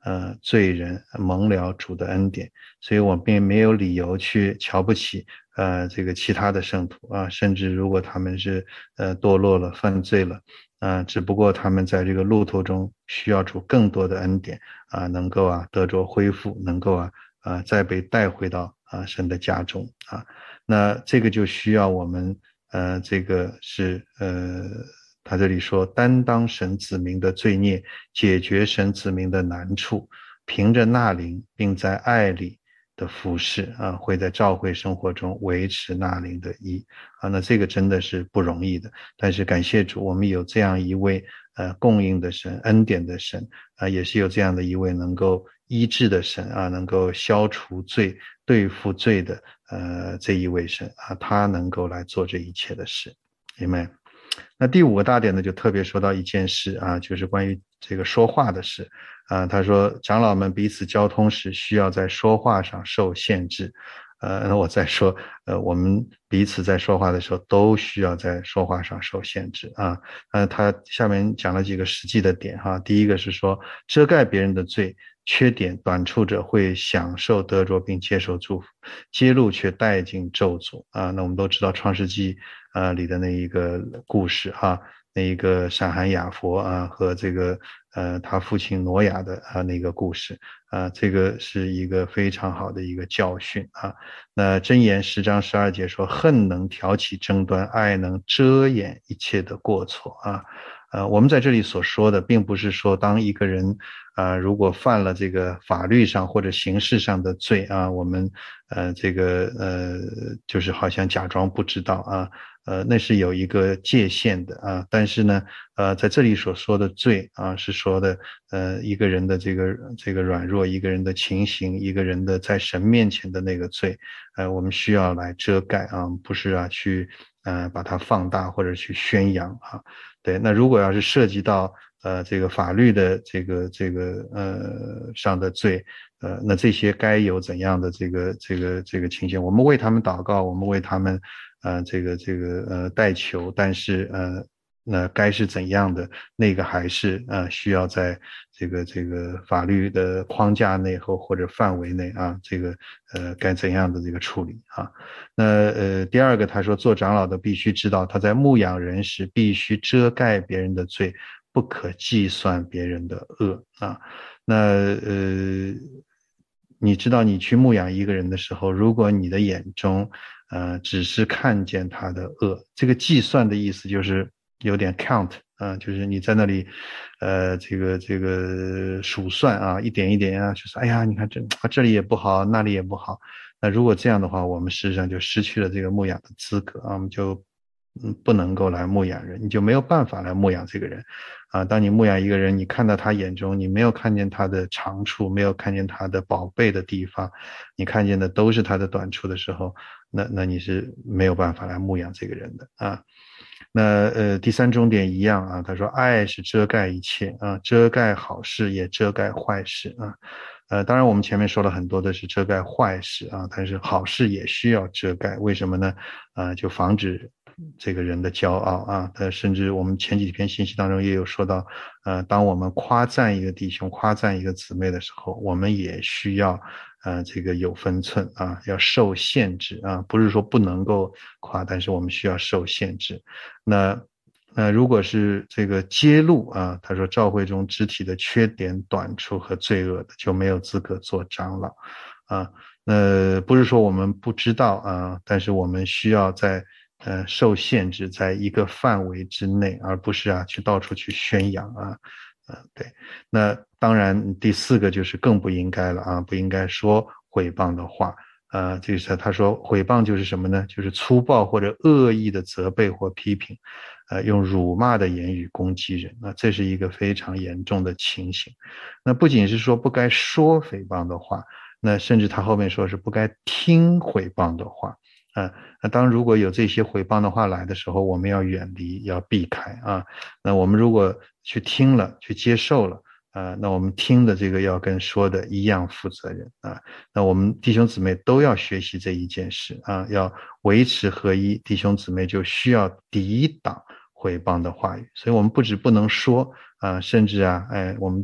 呃罪人蒙了主的恩典，所以我们并没有理由去瞧不起呃这个其他的圣徒啊，甚至如果他们是呃堕落了犯罪了啊、呃，只不过他们在这个路途中需要主更多的恩典啊、呃，能够啊得着恢复，能够啊啊、呃、再被带回到啊神的家中啊，那这个就需要我们呃这个是呃。他这里说，担当神子民的罪孽，解决神子民的难处，凭着纳灵，并在爱里的服侍啊，会在教会生活中维持纳灵的义啊。那这个真的是不容易的，但是感谢主，我们有这样一位呃供应的神、恩典的神啊，也是有这样的一位能够医治的神啊，能够消除罪、对付罪的呃这一位神啊，他能够来做这一切的事。Amen。那第五个大点呢，就特别说到一件事啊，就是关于这个说话的事啊。他说，长老们彼此交通时，需要在说话上受限制。呃，那我再说，呃，我们彼此在说话的时候，都需要在说话上受限制啊。呃，他下面讲了几个实际的点哈。第一个是说，遮盖别人的罪、缺点、短处者会享受得着并接受祝福，揭露却带进咒诅啊。那我们都知道创世纪呃里的那一个故事哈，那一个闪含雅佛啊和这个呃他父亲挪亚的啊那个故事啊，这个是一个非常好的一个教训啊。那箴言十章十二节说，恨能挑起争端，爱能遮掩一切的过错啊。呃，我们在这里所说的，并不是说当一个人啊、呃，如果犯了这个法律上或者刑事上的罪啊，我们呃这个呃就是好像假装不知道啊，呃那是有一个界限的啊。但是呢，呃在这里所说的罪啊，是说的呃一个人的这个这个软弱，一个人的情形，一个人的在神面前的那个罪，呃我们需要来遮盖啊，不是啊去呃把它放大或者去宣扬啊。对，那如果要是涉及到呃这个法律的这个这个呃上的罪，呃那这些该有怎样的这个这个这个情形，我们为他们祷告，我们为他们呃这个这个呃代求，但是呃那该是怎样的，那个还是呃需要在这个这个法律的框架内或或者范围内啊，这个呃该怎样的这个处理啊。那呃，第二个他说，做长老的必须知道，他在牧养人时必须遮盖别人的罪，不可计算别人的恶啊。那呃，你知道你去牧养一个人的时候，如果你的眼中呃只是看见他的恶，这个计算的意思就是有点 count 啊，就是你在那里呃这个这个数算啊，一点一点啊，就是哎呀，你看这这里也不好，那里也不好。那如果这样的话，我们事实上就失去了这个牧养的资格啊，我们就嗯不能够来牧养人，你就没有办法来牧养这个人啊。当你牧养一个人，你看到他眼中，你没有看见他的长处，没有看见他的宝贝的地方，你看见的都是他的短处的时候，那那你是没有办法来牧养这个人的啊。那呃，第三重点一样啊，他说爱是遮盖一切啊，遮盖好事也遮盖坏事啊。呃，当然我们前面说了很多的是遮盖坏事啊，但是好事也需要遮盖，为什么呢？呃，就防止这个人的骄傲啊。呃，甚至我们前几篇信息当中也有说到，呃，当我们夸赞一个弟兄、夸赞一个姊妹的时候，我们也需要呃这个有分寸啊，要受限制啊，不是说不能够夸，但是我们需要受限制。那那如果是这个揭露啊，他说教会中肢体的缺点、短处和罪恶的，就没有资格做长老啊。那不是说我们不知道啊，但是我们需要在呃受限制，在一个范围之内，而不是啊去到处去宣扬啊。啊，对。那当然，第四个就是更不应该了啊，不应该说毁谤的话。呃，这是他说毁谤就是什么呢？就是粗暴或者恶意的责备或批评，呃，用辱骂的言语攻击人，那这是一个非常严重的情形。那不仅是说不该说诽谤的话，那甚至他后面说是不该听毁谤的话。啊，那当如果有这些毁谤的话来的时候，我们要远离，要避开啊。那我们如果去听了，去接受了。啊，那我们听的这个要跟说的一样负责任啊。那我们弟兄姊妹都要学习这一件事啊，要维持合一。弟兄姊妹就需要抵挡毁谤的话语，所以我们不止不能说啊，甚至啊，哎，我们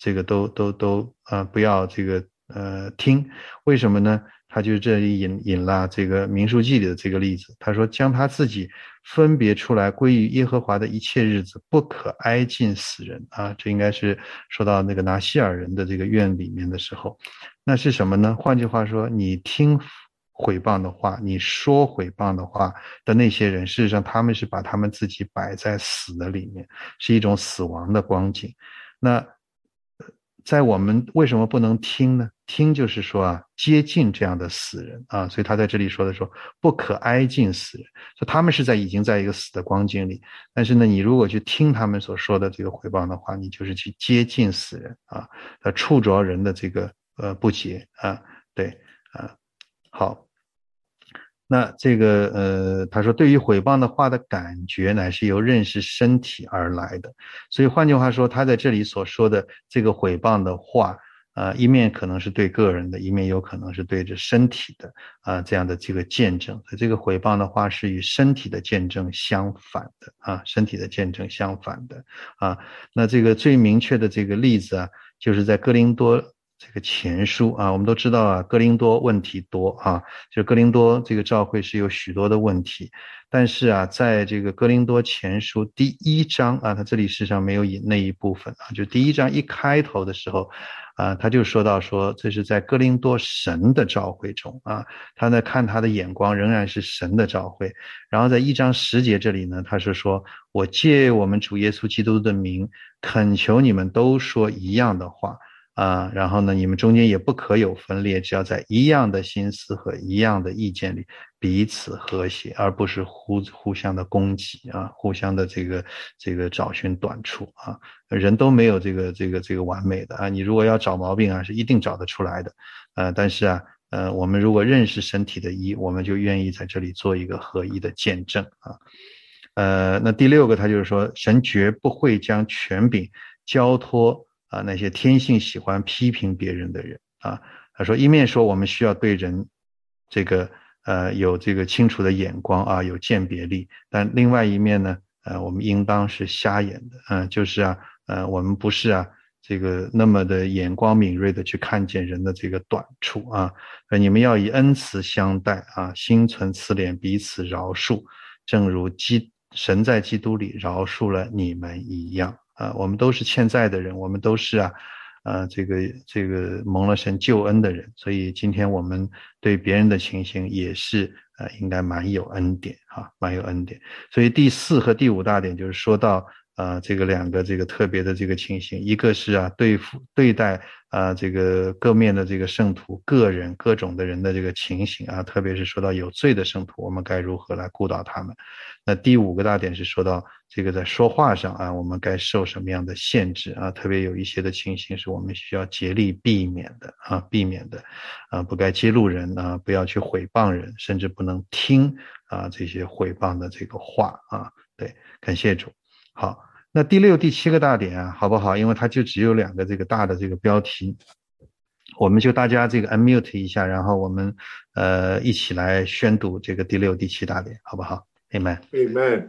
这个都都都呃不要这个呃听，为什么呢？他就这里引引了这个民数记里的这个例子，他说将他自己分别出来归于耶和华的一切日子，不可挨近死人啊，这应该是说到那个拿西尔人的这个院里面的时候，那是什么呢？换句话说，你听毁谤的话，你说毁谤的话的那些人，事实上他们是把他们自己摆在死的里面，是一种死亡的光景。那在我们为什么不能听呢？听就是说啊，接近这样的死人啊，所以他在这里说的说不可挨近死人，所以他们是在已经在一个死的光景里，但是呢，你如果去听他们所说的这个毁谤的话，你就是去接近死人啊，呃，触着人的这个呃不洁啊，对啊，好。那这个呃，他说对于毁谤的话的感觉乃是由认识身体而来的，所以换句话说，他在这里所说的这个毁谤的话，呃，一面可能是对个人的，一面有可能是对着身体的啊、呃、这样的这个见证。所以这个毁谤的话是与身体的见证相反的啊，身体的见证相反的啊。那这个最明确的这个例子啊，就是在哥林多这个前书啊，我们都知道啊，哥林多问题多啊，就是哥林多这个教会是有许多的问题，但是啊，在这个哥林多前书第一章啊，他这里事实上没有引那一部分啊，就第一章一开头的时候啊，他就说到说这是在哥林多神的教会中啊，他呢看他的眼光仍然是神的教会，然后在一章十节这里呢，他是说我借我们主耶稣基督的名恳求你们都说一样的话。啊，然后呢，你们中间也不可有分裂，只要在一样的心思和一样的意见里彼此和谐，而不是互互相的攻击啊，互相的这个这个找寻短处啊，人都没有这个这个这个完美的啊，你如果要找毛病啊，是一定找得出来的，呃，但是啊，呃，我们如果认识身体的一，我们就愿意在这里做一个合一的见证啊。呃，那第六个他就是说，神绝不会将权柄交托啊，那些天性喜欢批评别人的人啊，他说一面说我们需要对人这个呃有这个清楚的眼光啊，有鉴别力，但另外一面呢，呃，我们应当是瞎眼的，嗯、呃，就是啊，呃，我们不是啊这个那么的眼光敏锐的去看见人的这个短处啊，呃，你们要以恩慈相待啊，心存慈怜，彼此饶恕，正如基神在基督里饶恕了你们一样。啊，我们都是欠债的人，我们都是啊，呃，这个这个蒙了神救恩的人，所以今天我们对别人的情形也是呃，应该蛮有恩典啊，蛮有恩典。所以第四和第五大点就是说到呃，这个两个这个特别的这个情形，一个是啊，对付对待啊这个各面的这个圣徒、个人各种的人的这个情形啊，特别是说到有罪的圣徒，我们该如何来顾到他们。那第五个大点是说到这个在说话上啊，我们该受什么样的限制啊？特别有一些的情形是我们需要竭力避免的啊，避免的啊，不该揭露人啊，不要去毁谤人，甚至不能听啊这些毁谤的这个话啊。对，感谢主。好，那第六、第七个大点啊，好不好？因为它就只有两个这个大的这个标题，我们就大家这个 unmute 一下，然后我们呃一起来宣读这个第六、第七大点，好不好？ Amen Amen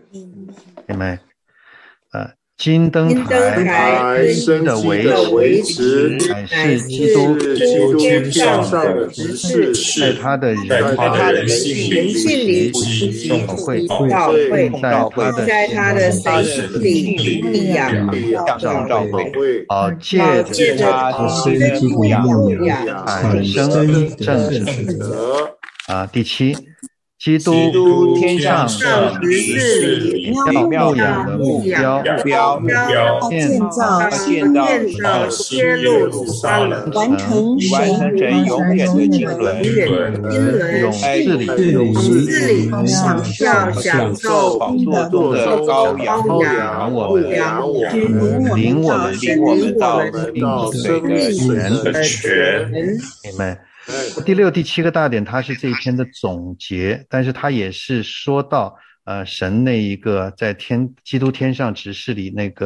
Amen 呃，金灯台生的维持乃是基督基督天上的执事， 在他的人在他的人性里教会教会在他的身体里力养教会， 好，借着他身体的牧养产生正直啊。第七，基督天上的执事要牧养的目标建造建造耶路撒冷， 完成神永远的经纶， 永治理想要享受宝座中的羔羊， 我们领我们领我们到到生命的泉。Amen。第六、第七个大点，它是这一篇的总结，但是它也是说到呃神那一个在天基督天上执事里那个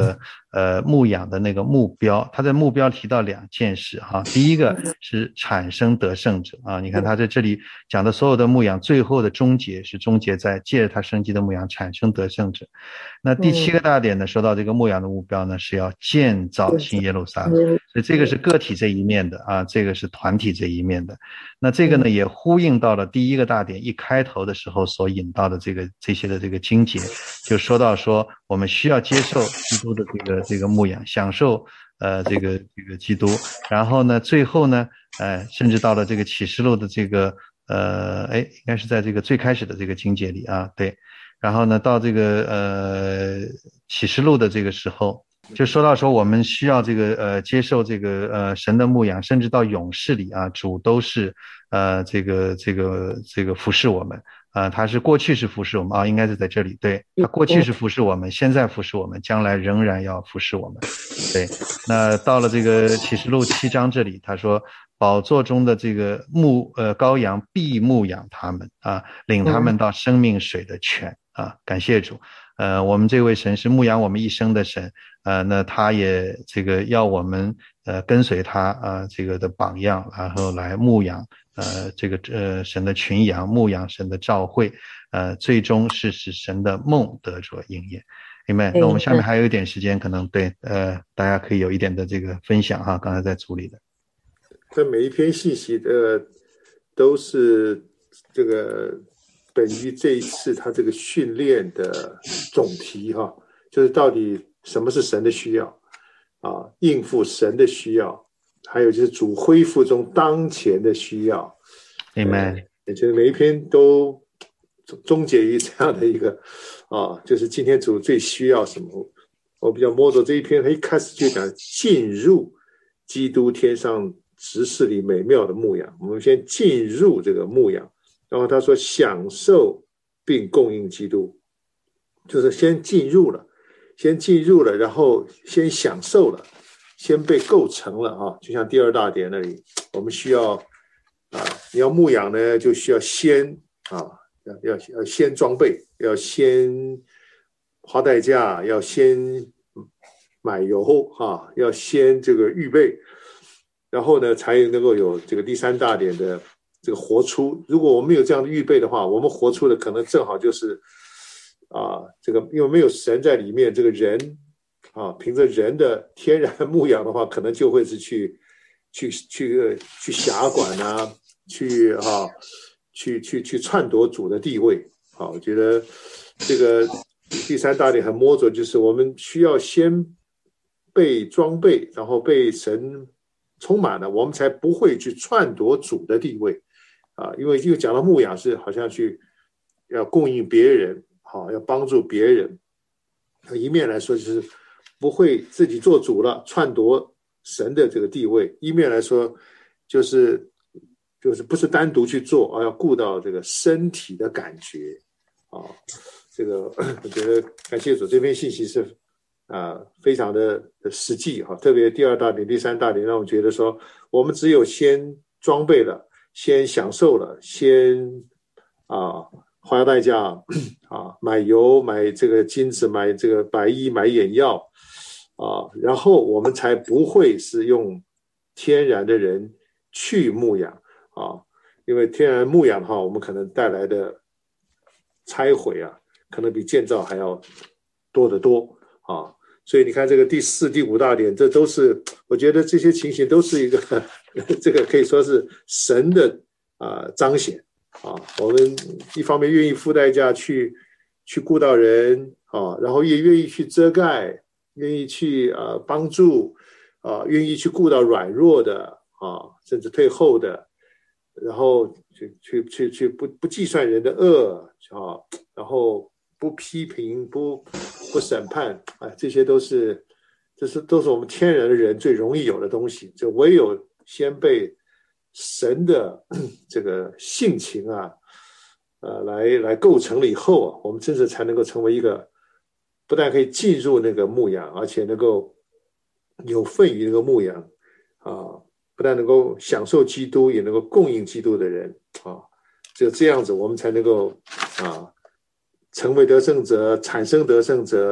呃牧养的那个目标。他在目标提到两件事哈，第一个是产生得胜者啊，你看他在这里讲的所有的牧养，最后的终结是终结在借着他生机的牧养产生得胜者。那第七个大点呢，说到这个牧养的目标呢，是要建造新耶路撒冷，所以这个是个体这一面的啊，这个是团体这一面的。那这个呢，也呼应到了第一个大点一开头的时候所引到的这个这些的这个经节，就说到说我们需要接受基督的这个这个牧养，享受呃这个这个基督，然后呢，最后呢，呃，甚至到了这个启示录的这个呃，哎，应该是在这个最开始的这个经节里啊，对。然后呢，到这个呃启示录的这个时候，就说到说我们需要这个呃接受这个呃神的牧养，甚至到永世里啊，主都是呃这个这个这个服侍我们啊、呃，他是过去是服侍我们啊，应该是在这里，对，他过去是服侍我们，现在服侍我们，将来仍然要服侍我们，对。那到了这个启示录七章这里，他说宝座中的这个牧呃羔羊必牧养他们啊，领他们到生命水的泉。啊，感谢主，呃，我们这位神是牧养我们一生的神，呃，那他也这个要我们呃跟随他啊、呃、这个的榜样，然后来牧养呃这个呃神的群羊，牧养神的召会，呃，最终是使神的梦得着应验。Amen。那我们下面还有一点时间，可能对呃大家可以有一点的这个分享哈，刚才在组里的。 这每一篇信息的都是这个。本于这一次他这个训练的总题哈，就是到底什么是神的需要啊，应付神的需要，还有就是主恢复中当前的需要。 Amen。 也就是每一篇都终结于这样的一个啊，就是今天主最需要什么。我比较摸着这一篇，他一开始就讲进入基督天上执事里美妙的牧养，我们先进入这个牧养。然后他说享受并供应基督，就是先进入了先进入了然后先享受了，先被构成了啊，就像第二大点那里，我们需要啊，你要牧养呢就需要先啊要要要先装备，要先花代价，要先买油啊，要先这个预备，然后呢才能够有这个第三大点的这个活出。如果我们没有这样的预备的话，我们活出的可能正好就是啊，这个因为没有神在里面，这个人啊，凭着人的天然牧养的话，可能就会是去去去去辖管啊，去啊，去去去篡夺主的地位。好，我觉得这个第三大点很摸着，就是我们需要先被装备，然后被神充满了，我们才不会去篡夺主的地位。啊，因为就讲到牧养是好像去要供应别人，好，要帮助别人。一面来说就是不会自己做主了，篡夺神的这个地位；一面来说就是就是不是单独去做，而要顾到这个身体的感觉。啊，这个我觉得感谢主，这篇信息是啊、呃、非常的实际哈，特别第二大点、第三大点让我觉得说，我们只有先装备了。先享受了，先啊花代价啊买油、买这个金子、买这个白衣、买眼药啊，然后我们才不会是用天然的人去牧养啊，因为天然牧养的话，我们可能带来的拆毁啊，可能比建造还要多得多啊。所以你看这个第四、第五大点，这都是我觉得这些情形都是一个这个可以说是神的啊、呃、彰显啊。我们一方面愿意付代价去去顾到人啊，然后也愿意去遮盖，愿意去啊、呃、帮助啊，愿意去顾到软弱的啊，甚至退后的，然后去去去去不不计算人的恶啊，然后不批评，不不审判，啊，这些都是，这是都是我们天然的人最容易有的东西。就唯有先被神的这个性情啊，呃，来来构成了以后啊，我们真正才能够成为一个不但可以进入那个牧养，而且能够有份于那个牧养啊，不但能够享受基督，也能够供应基督的人啊，只有这样子，我们才能够啊。成为得胜者，产生得胜者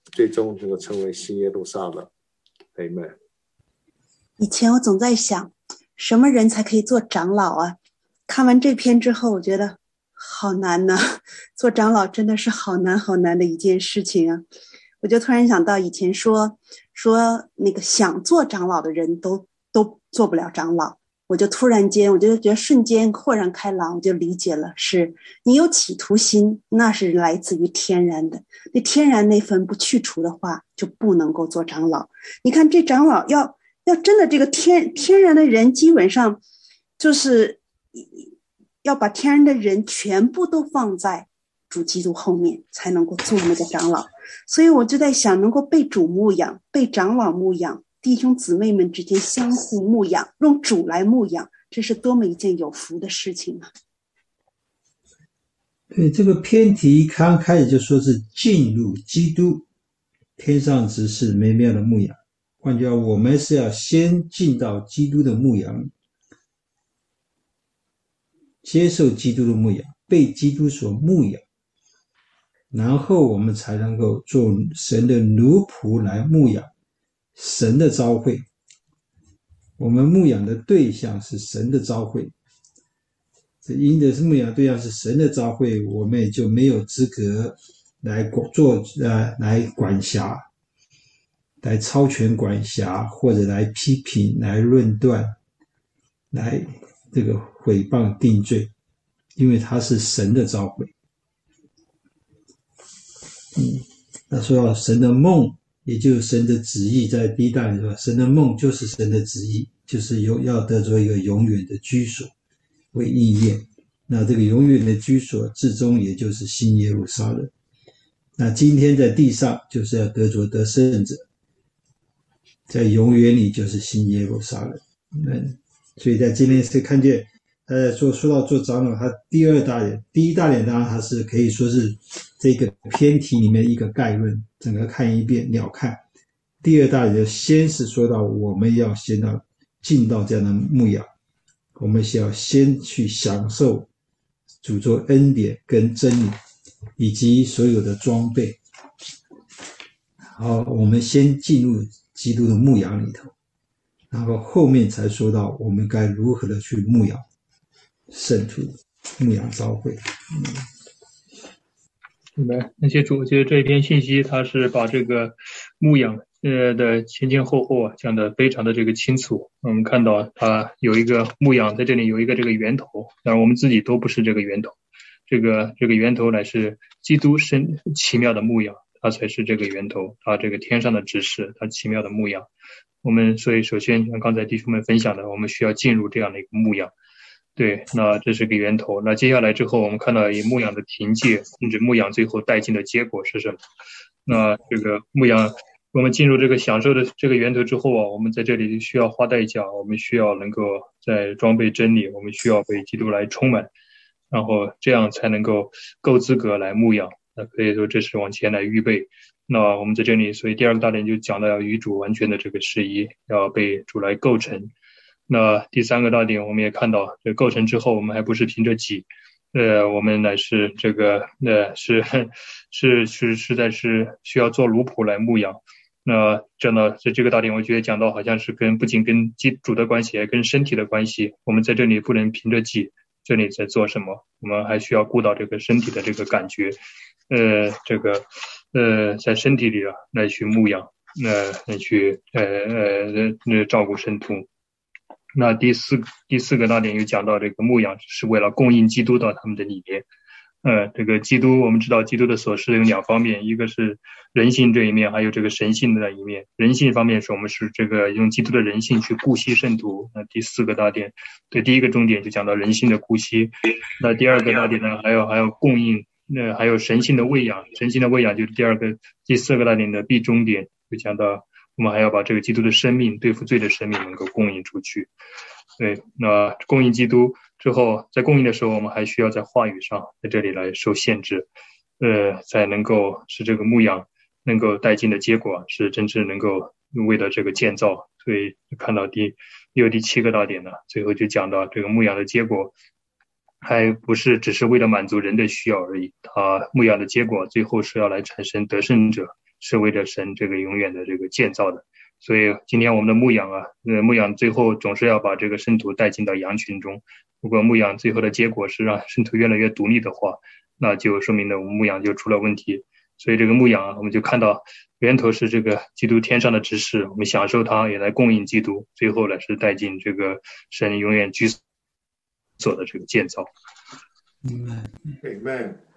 最终能够成为新耶路撒冷。Amen。 以前我总在想，什么人才可以做长老啊？看完这篇之后，我觉得好难呐、啊！做长老真的是好难好难的一件事情啊！我就突然想到，以前说说那个想做长老的人都都做不了长老，我就突然间，我就觉得瞬间豁然开朗，我就理解了，是你有企图心，那是来自于天然的，那天然那份不去除的话，就不能够做长老。你看这长老要要真的这个天天然的人，基本上就是要把天然的人全部都放在主基督后面，才能够做那个长老。所以我就在想，能够被主牧养，被长老牧养，弟兄姊妹们之间相互牧养，用主来牧养，这是多么一件有福的事情啊！ 对，这个篇题刚开始就说是进入基督，天上执事美妙的牧养。换句话，我们是要先进到基督的牧养，接受基督的牧养，被基督所牧养，然后我们才能够做神的奴仆来牧养神的召会。我们牧养的对象是神的召会，因的是牧养对象是神的召会，我们也就没有资格来做呃来管辖，来超权管辖，或者来批评，来论断，来这个毁谤定罪，因为他是神的召会。嗯，那说到神的梦，也就是神的旨意，在第一大点说，神的梦就是神的旨意，就是有要得着一个永远的居所为应验。那这个永远的居所至终也就是新耶路撒冷。那今天在地上就是要得着得胜者，在永远里就是新耶路撒冷。嗯，所以在今天是看见呃，说说到做长老，他第二大点，第一大点当然他是可以说是这个篇题里面一个概论，整个看一遍了看。第二大点就先是说到我们要先到进到这样的牧养，我们需要先去享受主做恩典跟真理，以及所有的装备。好，我们先进入基督的牧养里头，然后后面才说到我们该如何的去牧养圣徒，牧养召会。嗯， 明白。那些主，其实这一篇信息，他是把这个牧养呃的前前后后啊讲的非常的这个清楚。我们看到他有一个牧养在这里有一个这个源头，当然我们自己都不是这个源头，这个这个源头乃是基督神奇妙的牧养，他才是这个源头，他这个天上的指示，他奇妙的牧养。我们所以首先像刚才弟兄们分享的，我们需要进入这样的一个牧养。对，那这是个源头。那接下来之后，我们看到以牧养的凭借，甚至牧养最后带进的结果是什么？那这个牧养，我们进入这个享受的这个源头之后啊，我们在这里需要花代价，我们需要能够在装备真理，我们需要被基督来充满，然后这样才能够够资格来牧养。那可以说这是往前来预备。那我们在这里，所以第二个大点就讲到要与主完全的这个事宜，要被主来构成。那第三个大点，我们也看到，这构成之后，我们还不是凭着己，呃，我们乃是这个，呃，是是是实在是需要做奴仆来牧养。那这呢，在这个大点，我觉得讲到好像是跟不仅跟基主的关系，还跟身体的关系。我们在这里不能凭着己，这里在做什么，我们还需要顾到这个身体的这个感觉，呃，这个呃，在身体里啊来去牧养，呃，来去呃呃呃照顾圣徒。那第四第四个大点又讲到这个牧养是为了供应基督到他们的里面。呃，这个基督我们知道基督的所示有两方面，一个是人性这一面，还有这个神性的那一面。人性方面是我们是这个用基督的人性去顾惜圣徒。那第四个大点，对，第一个重点就讲到人性的顾惜。那第二个大点呢，还有还有供应，那还有神性的喂养，神性的喂养就是第二个第四个大点的必终点，就讲到我们还要把这个基督的生命，对付罪的生命能够供应出去。对，那供应基督之后，在供应的时候，我们还需要在话语上，在这里来受限制，呃，才能够使这个牧养能够带进的结果是真正能够为了这个建造。所以看到第又第七个大点呢，最后就讲到这个牧养的结果，还不是只是为了满足人的需要而已，它牧养的结果最后是要来产生得胜者， 是为着神这个永远的这个建造的。所以今天我们的牧养啊，呃，牧养最后总是要把这个圣徒带进到羊群中。如果牧养最后的结果是让圣徒越来越独立的话，那就说明了我们牧养就出了问题。所以这个牧养啊，我们就看到源头是这个基督天上的指示，我们享受它，也来供应基督，最后呢是带进这个神永远居所的这个建造。 Amen. Amen.